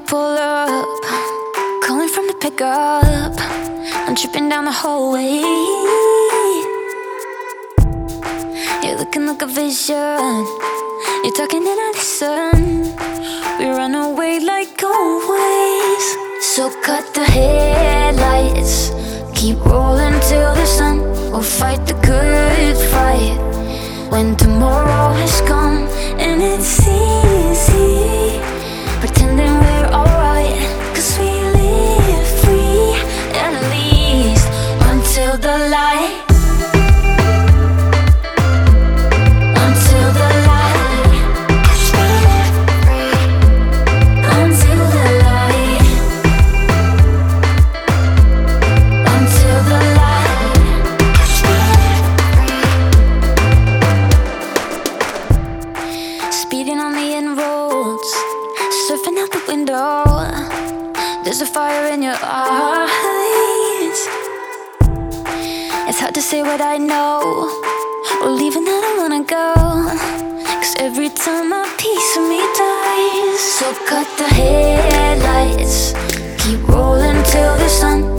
pull up, calling from the pickup. I'm tripping down the hallway. You're looking like a vision. You're talking and I listen. We run away like always. So cut the headlights, keep rolling till the sun. We'll fight the good fight when tomorrow has come. And it's easy pretending we're alright, 'cause we live free, at least until the light. Until the light. We live free until the light. Until the light. We live free. Speeding on the end roads, surfing out the window. There's a fire in your eyes. It's hard to say what I know, or leaving that I wanna go, 'cause every time a piece of me dies. So cut the headlights, keep rolling till the sun.